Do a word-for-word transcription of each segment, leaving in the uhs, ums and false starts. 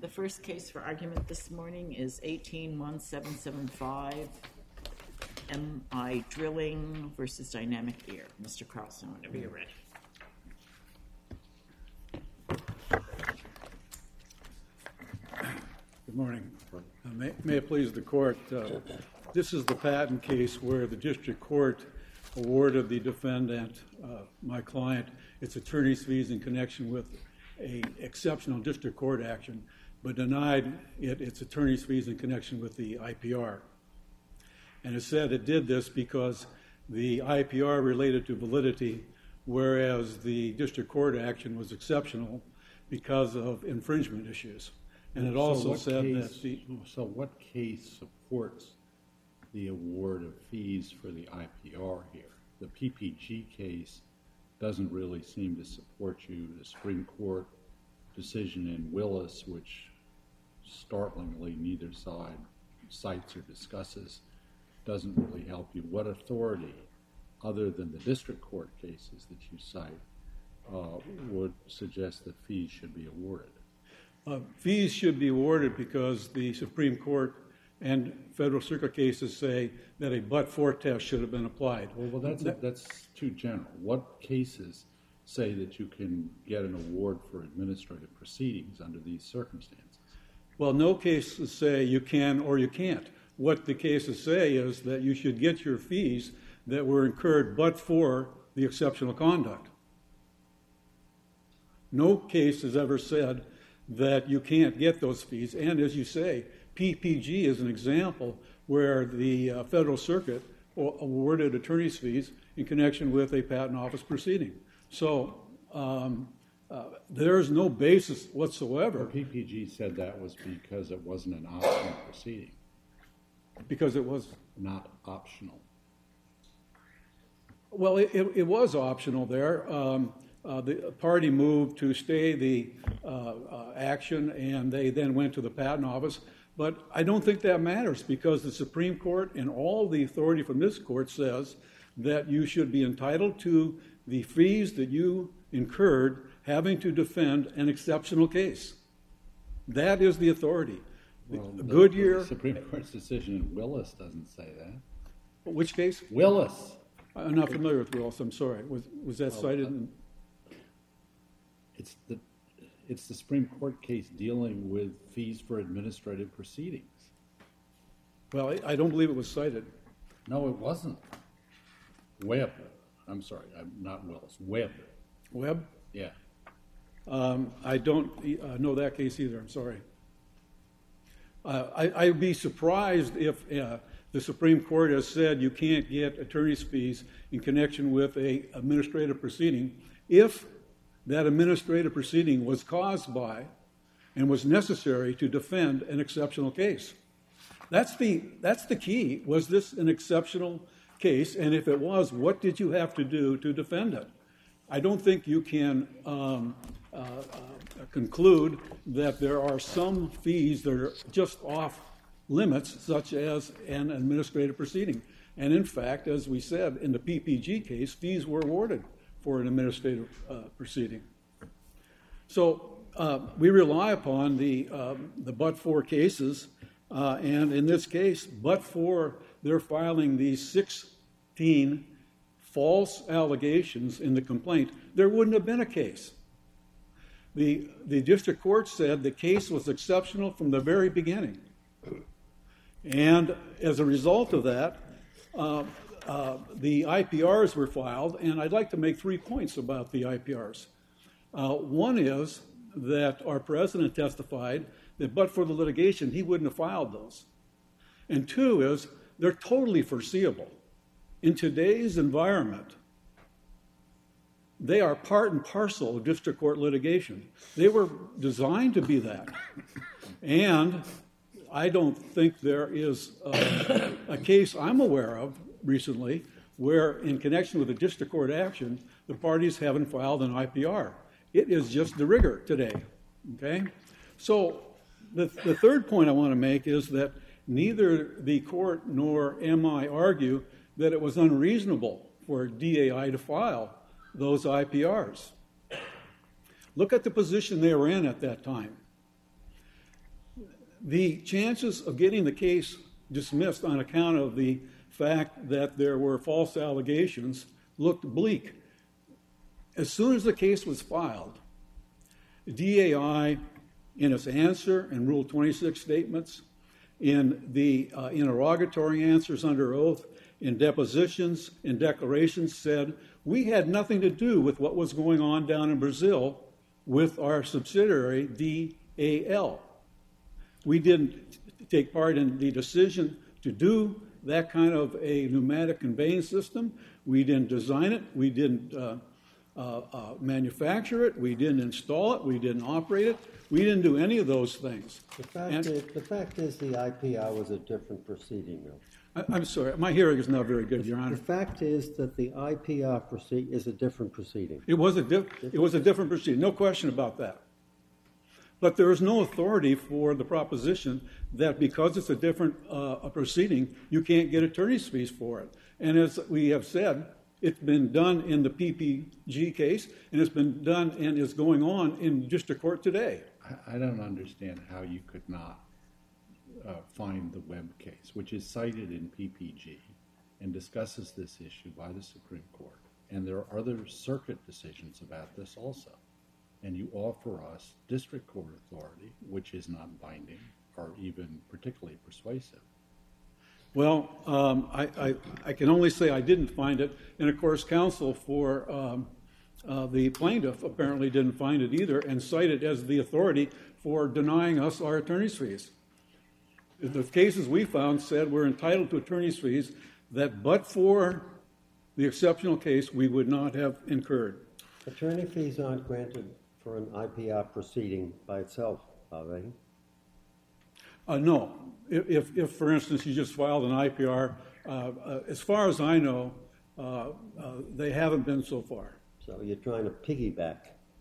The first case for argument this morning is eighteen one seven seven five M I Drilling versus Dynamic Air. Mister Carlson, whenever you're ready. Good morning. Uh, may, may it please the court, uh, this is the patent case where the district court awarded the defendant, uh, my client, its attorney's fees in connection with a exceptional district court action, but denied it its attorney's fees in connection with the I P R. And it said it did this because the I P R related to validity, whereas the district court action was exceptional because of infringement issues. And it also so said case, that the... So what case supports the award of fees for the I P R here? The P P G case doesn't really seem to support you. The Supreme Court decision in Willis, which startlingly neither side cites or discusses, doesn't really help you. What authority, other than the district court cases that you cite, uh, would suggest that fees should be awarded? Uh, fees should be awarded because the Supreme Court and Federal Circuit cases say that a but-for test should have been applied. Well, well that's, that, that's too general. What cases say that you can get an award for administrative proceedings under these circumstances? Well, no cases say you can or you can't. What the cases say is that you should get your fees that were incurred but for the exceptional conduct. No case has ever said that you can't get those fees. And as you say, P P G is an example where the uh, Federal Circuit awarded attorney's fees in connection with a patent office proceeding. So um, uh, there's no basis whatsoever. Well, P P G said that was because it wasn't an optional proceeding. Because it was not optional. Well, it, it, it was optional there. Um, Uh, the party moved to stay the uh, uh, action, and they then went to the patent office. But I don't think that matters because the Supreme Court and all the authority from this court says that you should be entitled to the fees that you incurred having to defend an exceptional case. That is the authority. Well, the, Goodyear. The Supreme Court's decision in Willis doesn't say that. Which case? Willis. I'm not familiar with Willis. I'm sorry. Was was that well, cited? Uh, in It's the, it's the Supreme Court case dealing with fees for administrative proceedings. Well, I, I don't believe it was cited. No, it wasn't. Webb. I'm sorry, I'm not Willis. Webb. Webb? Yeah. Um, I don't uh, know that case either. I'm sorry. Uh, I, I'd be surprised if uh, the Supreme Court has said you can't get attorney's fees in connection with a administrative proceeding if that administrative proceeding was caused by and was necessary to defend an exceptional case. That's the, that's the key. Was this an exceptional case? And if it was, what did you have to do to defend it? I don't think you can um, uh, uh, conclude that there are some fees that are just off limits, such as an administrative proceeding. And in fact, as we said, in the P P G case, fees were awarded for an administrative uh, proceeding. So uh, we rely upon the, um, the but-for cases, uh, and in this case, but for their filing these sixteen false allegations in the complaint, there wouldn't have been a case. The, the district court said the case was exceptional from the very beginning. And as a result of that, uh, Uh, the I P Rs were filed, and I'd like to make three points about the I P Rs. Uh, one is that our president testified that but for the litigation, he wouldn't have filed those. And two is they're totally foreseeable. In today's environment, they are part and parcel of district court litigation. They were designed to be that. And I don't think there is uh, a case I'm aware of recently where in connection with a district court action, the parties haven't filed an I P R. It is just de rigueur today, okay? So the, the third point I want to make is that neither the court nor am I argue that it was unreasonable for D A I to file those I P Rs. Look at the position they were in at that time. the chances of getting the case dismissed on account of the fact that there were false allegations looked bleak. As soon as the case was filed, D A I, in its answer and Rule twenty-six statements, in the uh, interrogatory answers under oath, in depositions, in declarations, said, we had nothing to do with what was going on down in Brazil with our subsidiary, D A L. We didn't take part in the decision to do that kind of a pneumatic conveyance system. We didn't design it. We didn't uh, uh, uh, manufacture it. We didn't install it. We didn't operate it. We didn't do any of those things. The fact, And, is, the fact is the I P R was a different proceeding, though. I, I'm sorry, my hearing is not very good, Your Honor. The fact is that the I P R proceed is a different proceeding. It was a diff- it was a different proceeding, no question about that. But there is no authority for the proposition that because it's a different uh, a proceeding, you can't get attorney's fees for it. And as we have said, it's been done in the P P G case, and it's been done and is going on in district court today. I don't understand how you could not uh, find the Webb case, which is cited in P P G and discusses this issue by the Supreme Court. And there are other circuit decisions about this also. And you offer us district court authority, which is not binding or even particularly persuasive. Well, um, I, I, I can only say I didn't find it. And, of course, counsel for um, uh, the plaintiff apparently didn't find it either and cited as the authority for denying us our attorney's fees. The cases we found said we're entitled to attorney's fees that but for the exceptional case we would not have incurred. Attorney fees aren't granted for an I P R proceeding by itself, are they? Uh, no. If, if, for instance, you just filed an I P R, uh, uh, as far as I know, uh, uh, they haven't been so far. So you're trying to piggyback.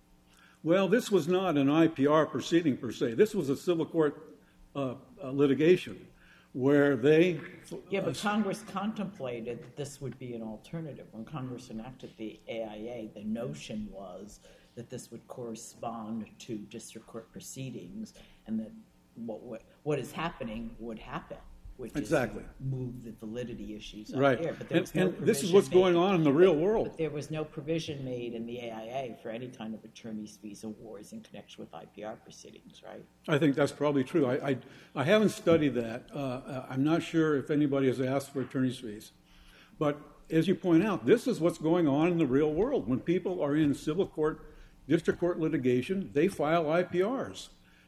Well, this was not an I P R proceeding per se. This was a civil court uh, uh, litigation where they... Yeah, but Congress contemplated that this would be an alternative. When Congress enacted the A I A, the notion was that this would correspond to district court proceedings and that what what, what is happening would happen, which Exactly. is move the validity issues up Right. there. But there And, was no and this is provision what's going made. on in the real world. But there was no provision made in the A I A for any kind of attorney's fees awards in connection with I P R proceedings, right? I think that's probably true. I, I, I haven't studied that. Uh, I'm not sure if anybody has asked for attorney's fees. But as you point out, this is what's going on in the real world. When people are in civil court, district court litigation, they file I P Rs.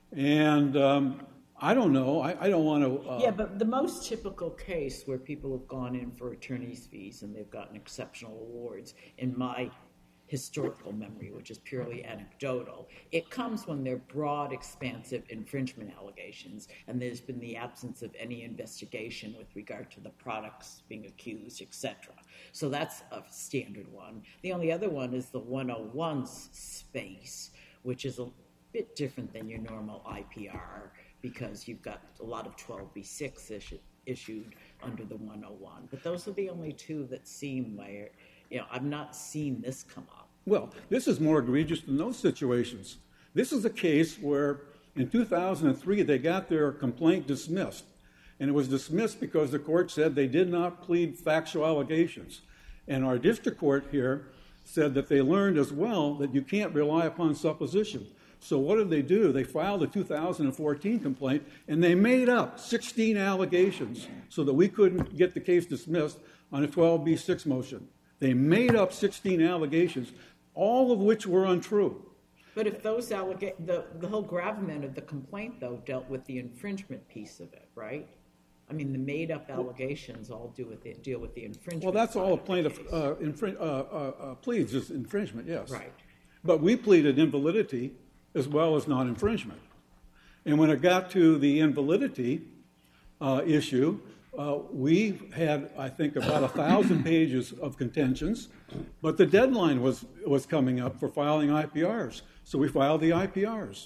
And um, I don't know. I, I don't want to... Uh, Yeah, but the most typical case where people have gone in for attorney's fees and they've gotten exceptional awards, in my historical memory, which is purely anecdotal, it comes when they're broad, expansive infringement allegations and there's been the absence of any investigation with regard to the products being accused, et cetera. So that's a standard one. The only other one is the one oh one space, which is a bit different than your normal I P R, because you've got a lot of twelve B six issue, issued under the one oh one. But those are the only two that seem where, you know, I've not seen this come up. Well, this is more egregious than those situations. This is a case where in two thousand three they got their complaint dismissed. And it was dismissed because the court said they did not plead factual allegations. And our district court here said that they learned as well that you can't rely upon supposition. So what did they do? They filed a two thousand fourteen complaint, and they made up sixteen allegations so that we couldn't get the case dismissed on a twelve B six motion. They made up sixteen allegations, all of which were untrue. But if those allega- the, the whole gravamen of the complaint, though, dealt with the infringement piece of it, right? I mean, the made-up allegations all do with the, deal with the infringement. Well, that's side all a of the plaintiff case. uh, infring- uh, uh, uh, pleads is infringement, yes. Right. But we pleaded invalidity as well as non-infringement. And when it got to the invalidity uh, issue, uh, we had, I think, about a thousand pages of contentions, but the deadline was, was coming up for filing I P Rs. So we filed the I P Rs.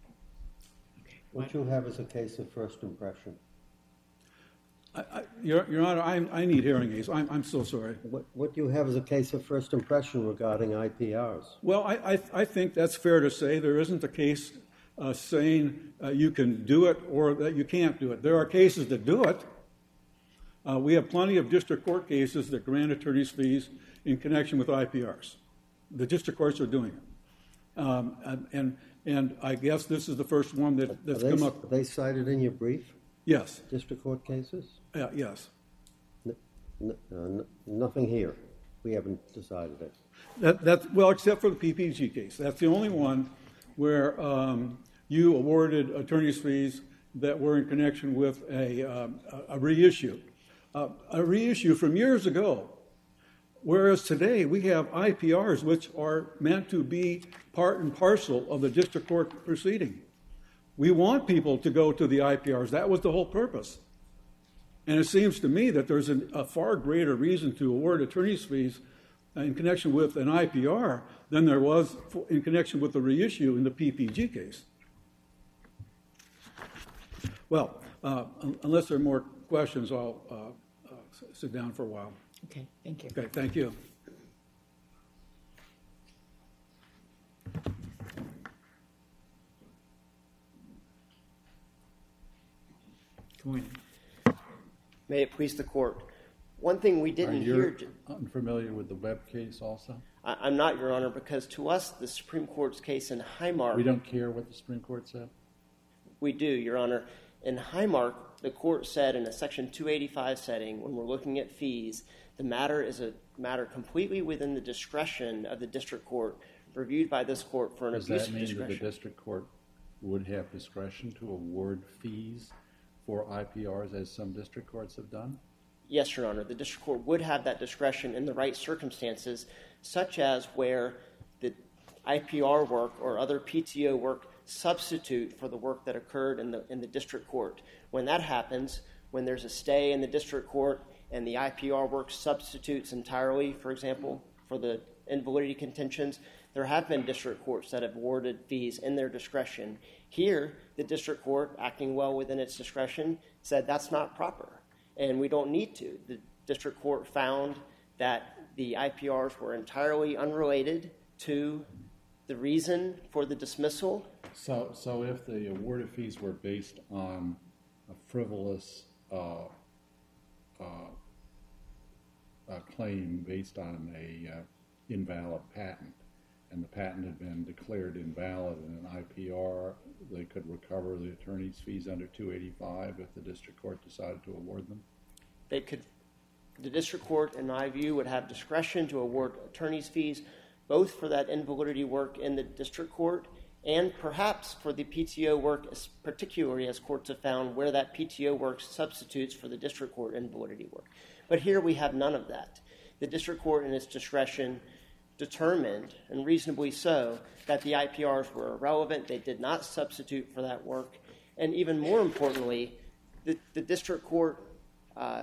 What you have is a case of first impression. I, I, Your, Your Honor, I, I need hearing aids. I'm, I'm so sorry. What, what you have is a case of first impression regarding I P Rs. Well, I, I, I think that's fair to say. There isn't a case uh, saying uh, you can do it or that you can't do it. There are cases that do it. Uh, we have plenty of district court cases that grant attorney's fees in connection with I P Rs. The district courts are doing it. Um, and, and and I guess this is the first one that, that's they, come up. Are they cited in your brief? Yes. District court cases? Uh, yes. N- n- uh, n- nothing here. We haven't decided it. That, that's, well, except for the P P G case. That's the only one where um, you awarded attorney's fees that were in connection with a, um, a reissue. Uh, a reissue from years ago. Whereas today we have I P Rs which are meant to be part and parcel of the district court proceeding. We want people to go to the I P Rs. That was the whole purpose. And it seems to me that there's an, a far greater reason to award attorney's fees in connection with an I P R than there was in connection with the reissue in the P P G case. Well, uh, unless there are more questions, I'll uh, uh, sit down for a while. Okay, thank you. Okay, thank you. Good morning. May it please the court. One thing we didn't Are you hear. unfamiliar with the Webb case also? I, I'm not, Your Honor, because to us, the Supreme Court's case in Highmark. We don't care what the Supreme Court said? We do, Your Honor. In Highmark, the court said in a Section two eighty-five setting, when we're looking at fees, the matter is a matter completely within the discretion of the district court, reviewed by this court for an Does abuse that of mean that discretion. the district court would have discretion to award fees for I P Rs as some district courts have done? Yes, Your Honor. The district court would have that discretion in the right circumstances, such as where the I P R work or other P T O work substitute for the work that occurred in the in the district court. When that happens, when there's a stay in the district court and the I P R work substitutes entirely, for example, for the invalidity contentions, there have been district courts that have awarded fees in their discretion. Here, the district court, acting well within its discretion, said that's not proper, and we don't need to. The district court found that the I P Rs were entirely unrelated to the reason for the dismissal. So, so if the awarded fees were based on a frivolous uh, uh, a claim based on a uh, invalid patent, and the patent had been declared invalid in an I P R, they could recover the attorney's fees under two eighty-five if the district court decided to award them? They could, the district court, in my view, would have discretion to award attorney's fees, both for that invalidity work in the district court and perhaps for the P T O work, particularly as courts have found where that P T O work substitutes for the district court invalidity work. But here we have none of that. The district court, in its discretion, determined, and reasonably so, that the I P Rs were irrelevant. They did not substitute for that work. And even more importantly, the, the district court, uh,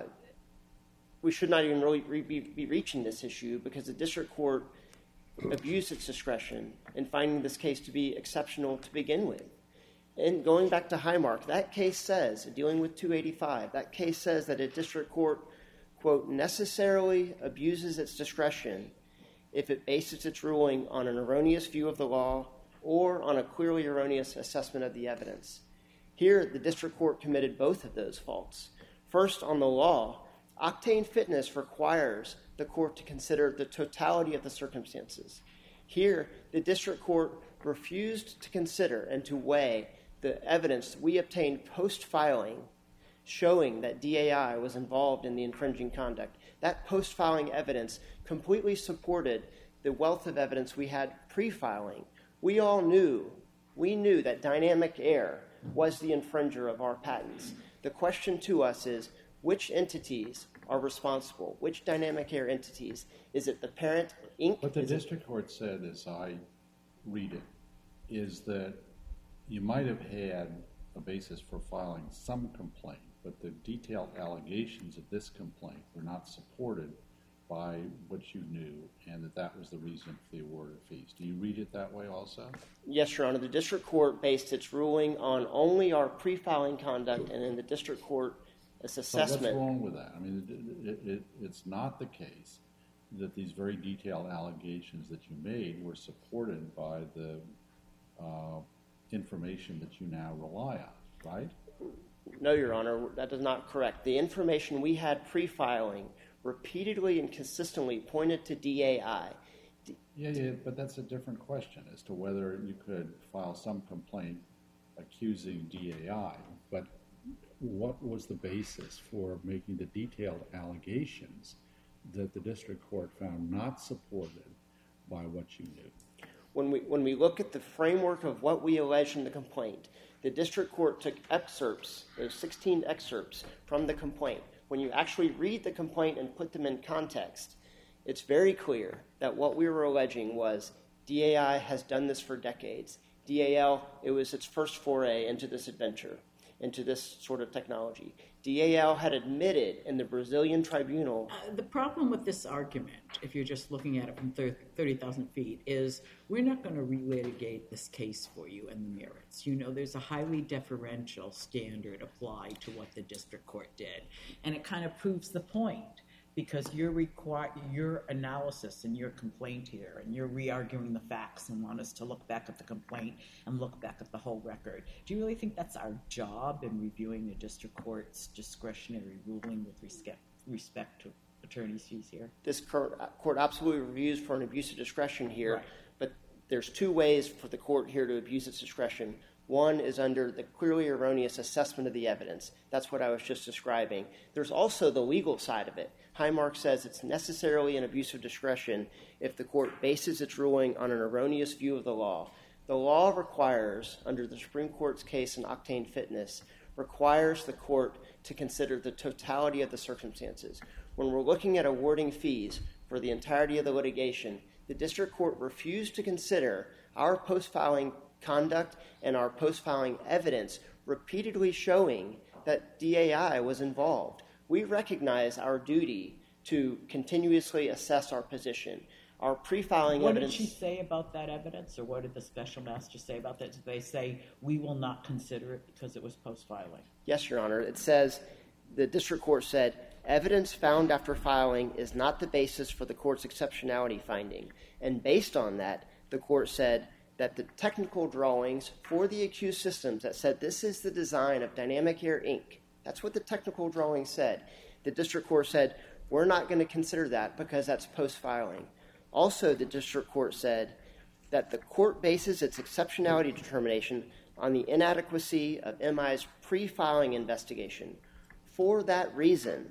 we should not even really re- be, be reaching this issue because the district court abused its discretion in finding this case to be exceptional to begin with. And going back to Highmark, that case says, dealing with two eighty-five, that case says that a district court, quote, necessarily abuses its discretion if it bases its ruling on an erroneous view of the law or on a clearly erroneous assessment of the evidence. Here, the district court committed both of those faults. First, on the law, Octane Fitness requires the court to consider the totality of the circumstances. Here, the district court refused to consider and to weigh the evidence we obtained post-filing showing that D A I was involved in the infringing conduct. That post-filing evidence completely supported the wealth of evidence we had pre-filing. We all knew, we knew that Dynamic Air was the infringer of our patents. The question to us is, which entities are responsible? Which Dynamic Air entities? Is it the parent, Incorporated? What the is district it... court said, as I read it, is that you might have had a basis for filing some complaint, but the detailed allegations of this complaint were not supported by what you knew, and that that was the reason for the award of fees. Do you read it that way also? Yes, Your Honor. The district court based its ruling on only our pre-filing conduct, and in the district court, its assessment. So what's wrong with that? I mean, it, it, it, it's not the case that these very detailed allegations that you made were supported by the uh, information that you now rely on, right? No, Your Honor, that is not correct. The information we had pre-filing repeatedly and consistently pointed to D A I. Yeah, yeah, but that's a different question as to whether you could file some complaint accusing D A I. But what was the basis for making the detailed allegations that the district court found not supported by what you knew? When we, when we look at the framework of what we allege in the complaint, the district court took excerpts, those sixteen excerpts from the complaint. When you actually read the complaint and put them in context, it's very clear that what we were alleging was D A I has done this for decades. D A L, it was its first foray into this adventure, into this sort of technology. D A L had admitted in the Brazilian tribunal. Uh, the problem with this argument, if you're just looking at it from thirty thousand feet, is we're not going to relitigate this case for you in the merits. You know, there's a highly deferential standard applied to what the district court did. And it kind of proves the point, because your require your analysis and your complaint here, and you're re-arguing the facts and want us to look back at the complaint and look back at the whole record. Do you really think that's our job in reviewing the district court's discretionary ruling with respect, respect to attorney's fees here? This court, court absolutely reviews for an abuse of discretion here, Right. but there's two ways for the court here to abuse its discretion. One is under the clearly erroneous assessment of the evidence. That's what I was just describing. There's also the legal side of it. Highmark says it's necessarily an abuse of discretion if the court bases its ruling on an erroneous view of the law. The law requires, under the Supreme Court's case in Octane Fitness, requires the court to consider the totality of the circumstances. When we're looking at awarding fees for the entirety of the litigation, the district court refused to consider our post-filing conduct and our post-filing evidence repeatedly showing that D A I was involved. We recognize our duty to continuously assess our position. Our pre-filing what evidence... What did she say about that evidence, or what did the special master say about that? Did they say, we will not consider it because it was post-filing? Yes, Your Honor. It says, the district court said, evidence found after filing is not the basis for the court's exceptionality finding. And based on that, the court said that the technical drawings for the accused systems that said this is the design of Dynamic Air Incorporated, that's what the technical drawing said. The district court said, we're not going to consider that because that's post-filing. Also, the district court said that the court bases its exceptionality determination on the inadequacy of M I's pre-filing investigation. For that reason,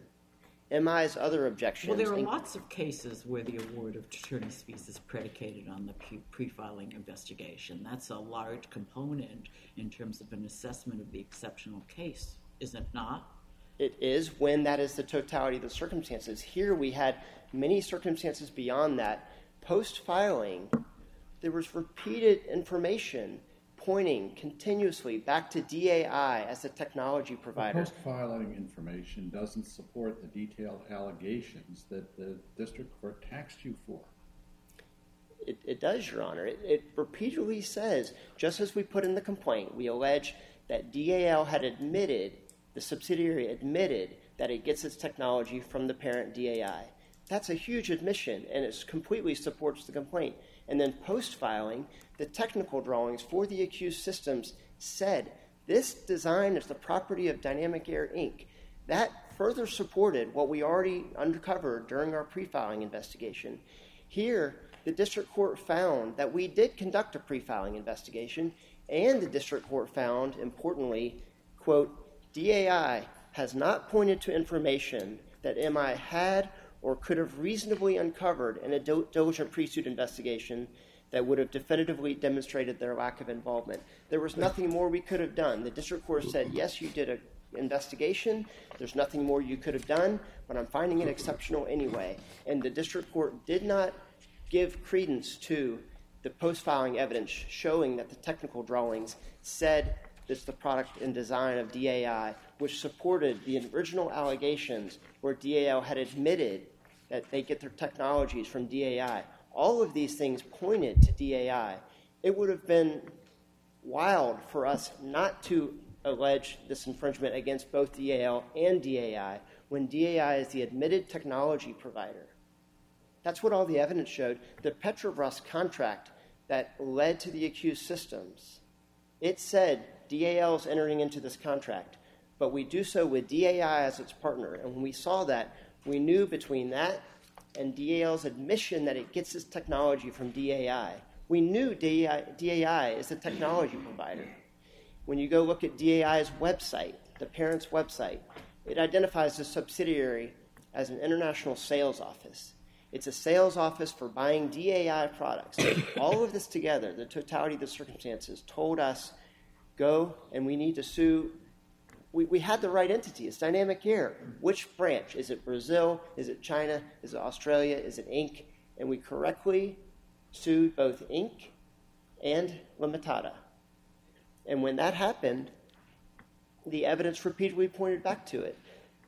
M I's other objections... Well, there are lots of cases where the award of attorney's fees is predicated on the pre-filing investigation. That's a large component in terms of an assessment of the exceptional case, is it not? It is when that is the totality of the circumstances. Here we had many circumstances beyond that. Post-filing, there was repeated information pointing continuously back to D A I as a technology provider. The post-filing information doesn't support the detailed allegations that the district court taxed you for. It, it does, Your Honor. It, it repeatedly says, just as we put in the complaint, we allege that D A L had admitted, the subsidiary admitted, that it gets its technology from the parent D A I. That's a huge admission, and it completely supports the complaint. And then post-filing, the technical drawings for the accused systems said, this design is the property of Dynamic Air Incorporated. That further supported what we already uncovered during our pre-filing investigation. Here, the district court found that we did conduct a pre-filing investigation, and the district court found, importantly, quote, D A I has not pointed to information that M I had or could have reasonably uncovered in a diligent pre-suit investigation that would have definitively demonstrated their lack of involvement. There was nothing more we could have done. The district court said, yes, you did an investigation. There's nothing more you could have done, but I'm finding it exceptional anyway. And the district court did not give credence to the post-filing evidence showing that the technical drawings said it's the product and design of D A I, which supported the original allegations where D A L had admitted that they get their technologies from D A I. All of these things pointed to D A I. It would have been wild for us not to allege this infringement against both D A L and D A I when D A I is the admitted technology provider. That's what all the evidence showed. The Petrobras contract that led to the accused systems It said D A L is entering into this contract, but we do so with D A I as its partner. And when we saw that, we knew between that and D A L's admission that it gets its technology from D A I, we knew D A I, D A I is the technology provider. When you go look at D A I's website, the parent's website, it identifies the subsidiary as an international sales office. It's a sales office for buying D A I products. All of this together, the totality of the circumstances, told us, go and we need to sue. We, we had the right entity. It's Dynamic Air. Which branch? Is it Brazil? Is it China? Is it Australia? Is it Incorporated? And we correctly sued both Incorporated and Limitada. And when that happened, the evidence repeatedly pointed back to it.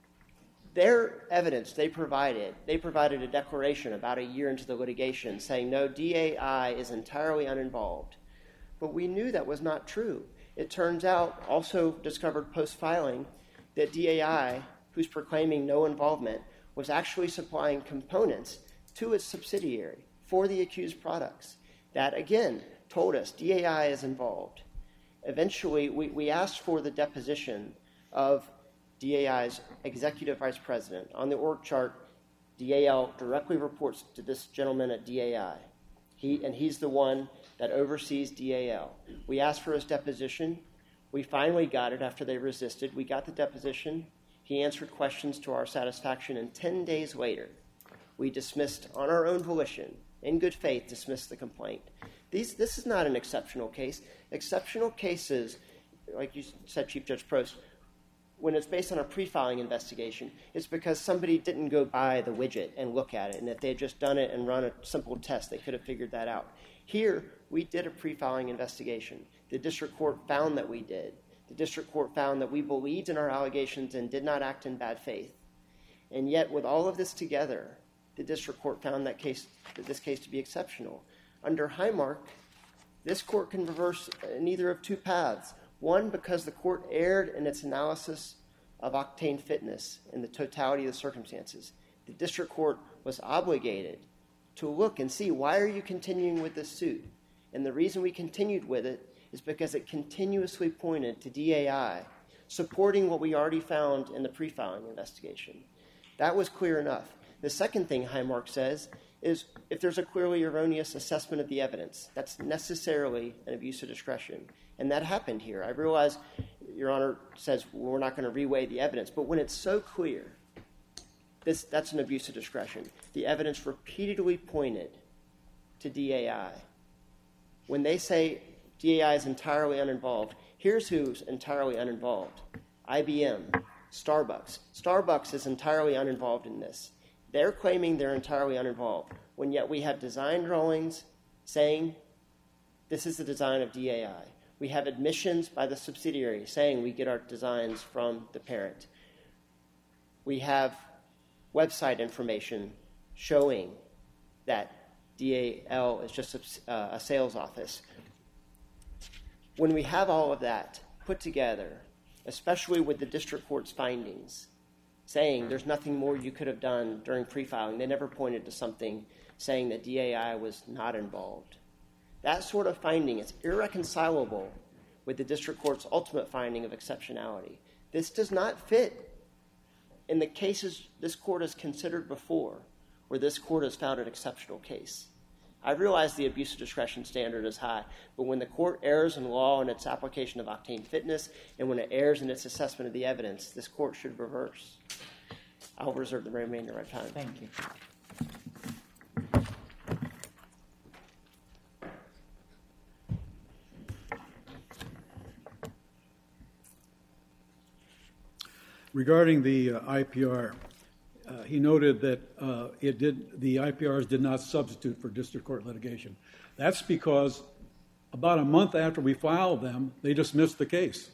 Their evidence they provided, they provided a declaration about a year into the litigation saying, no, D A I is entirely uninvolved. But we knew that was not true. It turns out, also discovered post-filing, that D A I, who's proclaiming no involvement, was actually supplying components to its subsidiary for the accused products. That, again, told us D A I is involved. Eventually, we, we asked for the deposition of D A I's executive vice president. On the org chart, D A L directly reports to this gentleman at D A I. He, and he's the one that oversees D A L. We asked for his deposition. We finally got it after they resisted. We got the deposition. He answered questions to our satisfaction, and ten days later, we dismissed on our own volition, in good faith, dismissed the complaint. These, this is not an exceptional case. Exceptional cases, like you said, Chief Judge Prost, when it's based on a pre-filing investigation, it's because somebody didn't go buy the widget and look at it, and if they had just done it and run a simple test, they could have figured that out. Here, we did a pre-filing investigation. The district court found that we did. The district court found that we believed in our allegations and did not act in bad faith. And yet, with all of this together, the district court found that case, this case to be exceptional. Under Highmark, this court can reverse in either of two paths. One, because the court erred in its analysis of Octane Fitness and the totality of the circumstances. The district court was obligated to look and see, why are you continuing with this suit? And the reason we continued with it is because it continuously pointed to D A I, supporting what we already found in the pre-filing investigation. That was clear enough. The second thing Highmark says is, if there's a clearly erroneous assessment of the evidence, that's necessarily an abuse of discretion. And that happened here. I realize Your Honor says, well, we're not going to reweigh the evidence, but when it's so clear, this, that's an abuse of discretion. The evidence repeatedly pointed to D A I. When they say D A I is entirely uninvolved, here's who's entirely uninvolved. I B M, Starbucks. Starbucks is entirely uninvolved in this. They're claiming they're entirely uninvolved, when yet we have design drawings saying this is the design of D A I. We have admissions by the subsidiary saying we get our designs from the parent. We have website information showing that D A L is just a, uh, a sales office. When we have all of that put together, especially with the district court's findings, saying there's nothing more you could have done during pre-filing, they never pointed to something saying that D A I was not involved. That sort of finding is irreconcilable with the district court's ultimate finding of exceptionality. This does not fit in the cases this court has considered before, where this court has found an exceptional case. I realize the abuse of discretion standard is high, but when the court errs in law in its application of Octane Fitness, and when it errs in its assessment of the evidence, this court should reverse. I'll reserve the remainder of my time. Thank you. Regarding the uh, I P R, uh, he noted that uh, it did, the I P Rs did not substitute for district court litigation. That's because about a month after we filed them, they dismissed the case.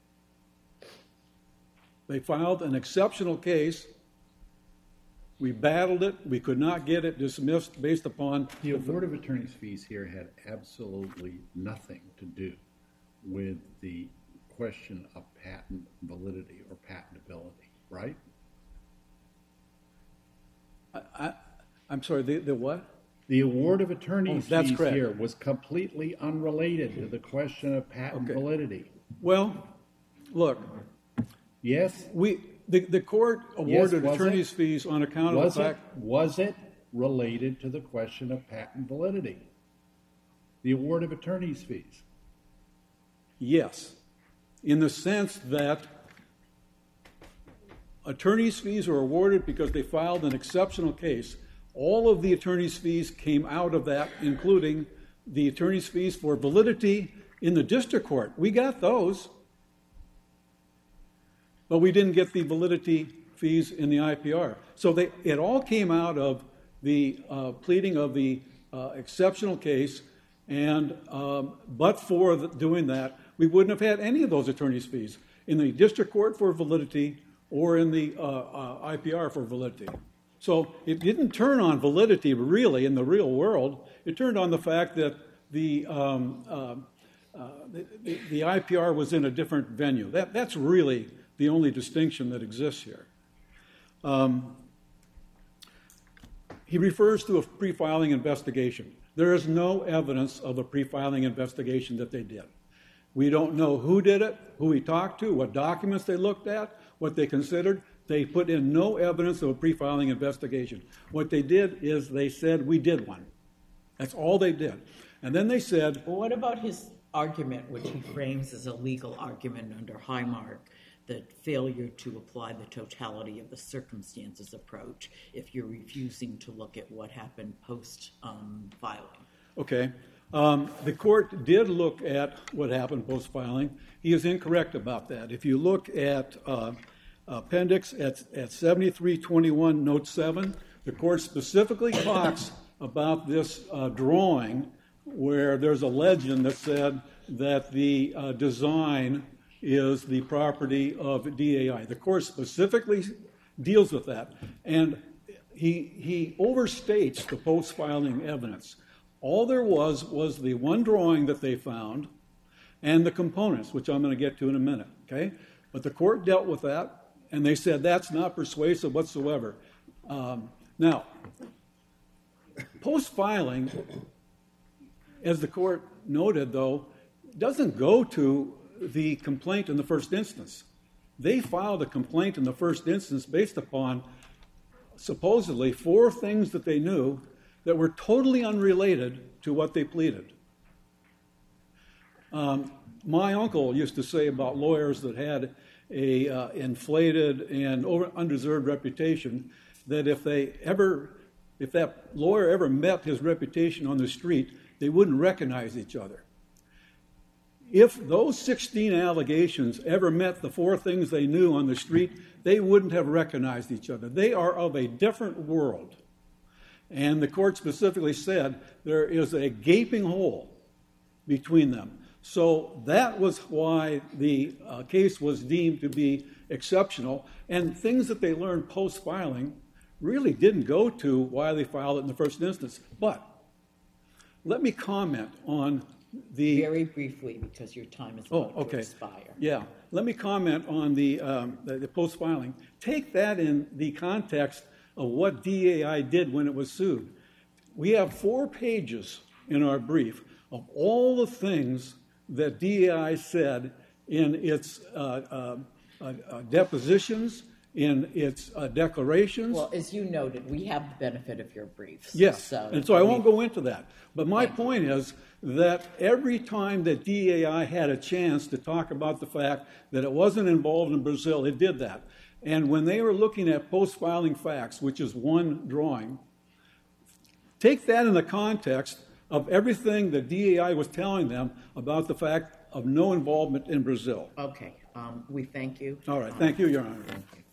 They filed an exceptional case. We battled it. We could not get it dismissed based upon... The award of attorney's fees here had absolutely nothing to do with the question of patent validity or patentability, right? I, I, I'm sorry, the, the what? The The award of attorney's Oh, that's fees correct. here was completely unrelated to the question of patent Okay. validity. Well, look, Yes? we the, the court awarded Yes, was attorney's it? fees on account of Was the it, fact. was it related to the question of patent validity? The award of attorney's fees? Yes, in the sense that attorney's fees are awarded because they filed an exceptional case. All of the attorney's fees came out of that, including the attorney's fees for validity in the district court. We got those, but we didn't get the validity fees in the I P R. So they, it all came out of the uh, pleading of the uh, exceptional case, and um, but for the, doing that, we wouldn't have had any of those attorney's fees in the district court for validity or in the uh, uh, I P R for validity. So it didn't turn on validity really in the real world. It turned on the fact that the um, uh, uh, the, the, the I P R was in a different venue. That, that's really the only distinction that exists here. Um, he refers to a pre-filing investigation. There is no evidence of a pre-filing investigation that they did. We don't know who did it, who he talked to, what documents they looked at, what they considered. They put in no evidence of a pre-filing investigation. What they did is they said, we did one. That's all they did. And then they said... Well, what about his argument, which he frames as a legal argument under Highmark, that failure to apply the totality of the circumstances approach if you're refusing to look at what happened post-filing? Um, okay. Um, the court did look at what happened post-filing. He is incorrect about that. If you look at uh, appendix at, at seventy-three twenty-one, note seven, the court specifically talks about this uh, drawing where there's a legend that said that the uh, design is the property of D A I. The court specifically deals with that, and he, he overstates the post-filing evidence. All there was was the one drawing that they found and the components, which I'm going to get to in a minute, okay? But the court dealt with that, and they said that's not persuasive whatsoever. Um, now, post-filing, as the court noted, though, doesn't go to the complaint in the first instance. They filed a complaint in the first instance based upon supposedly four things that they knew that were totally unrelated to what they pleaded. Um, my uncle used to say about lawyers that had a uh, inflated and over, undeserved reputation that if they ever, if that lawyer ever met his reputation on the street, they wouldn't recognize each other. If those sixteen allegations ever met the four things they knew on the street, they wouldn't have recognized each other. They are of a different world. And the court specifically said there is a gaping hole between them. So that was why the uh, case was deemed to be exceptional. And things that they learned post-filing really didn't go to why they filed it in the first instance. But let me comment on the... Very briefly, because your time is Oh, about okay. to expire. Yeah. Let me comment on the, um, the, the post-filing. Take that in the context of what D A I did when it was sued. We have four pages in our brief of all the things that D A I said in its uh, uh, uh, uh, depositions, in its uh, declarations. Well, as you noted, we have the benefit of your briefs. Yes, So and so I won't we- go into that. But my point is that every time that D A I had a chance to talk about the fact that it wasn't involved in Brazil, it did that. And when they were looking at post-filing facts, which is one drawing, take that in the context of everything that D A I was telling them about the fact of no involvement in Brazil. Okay. Um, we thank you. All right. Thank you, Your Honor. Thank you.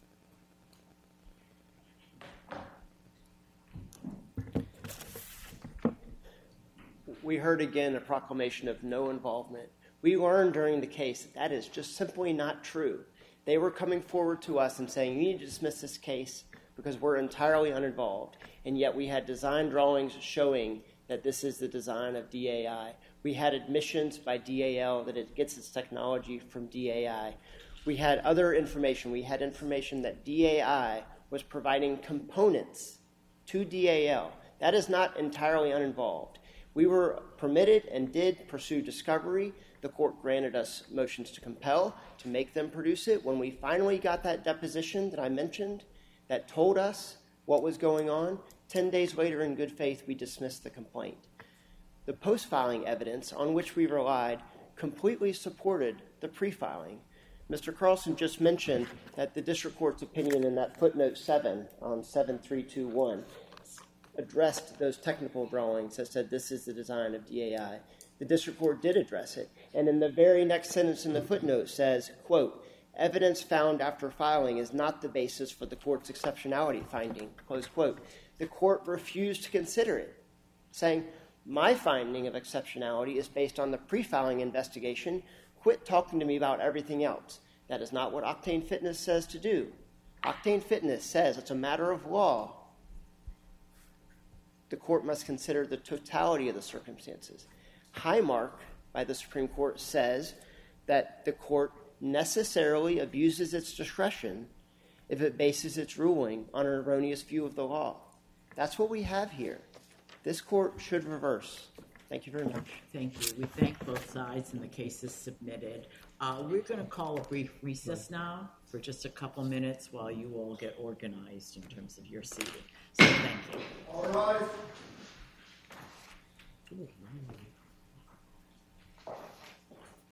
We heard again a proclamation of no involvement. We learned during the case that that is just simply not true. They were coming forward to us and saying, you need to dismiss this case because we're entirely uninvolved. And yet we had design drawings showing that this is the design of D A I. We had admissions by D A L that it gets its technology from D A I. We had other information. We had information that D A I was providing components to D A L That is not entirely uninvolved. We were permitted and did pursue discovery. The court granted us motions to compel, to make them produce it. When we finally got that deposition that I mentioned that told us what was going on, ten days later, in good faith, we dismissed the complaint. The post-filing evidence on which we relied completely supported the pre-filing. Mister Carlson just mentioned that the district court's opinion in that footnote seven on seven three two one addressed those technical drawings that said this is the design of D A I. The district court did address it, and in the very next sentence in the footnote says, quote, evidence found after filing is not the basis for the court's exceptionality finding, close quote. The court refused to consider it, saying, my finding of exceptionality is based on the pre-filing investigation. Quit talking to me about everything else. That is not what Octane Fitness says to do. Octane Fitness says it's a matter of law. The court must consider the totality of the circumstances. Highmark, by the Supreme Court, says that the court necessarily abuses its discretion if it bases its ruling on an erroneous view of the law. That's what we have here. This court should reverse. Thank you very much. Thank you. We thank both sides, and the case is submitted. Uh, we're going to call a brief recess now for just a couple minutes while you all get organized in terms of your seating. So thank you. All rise.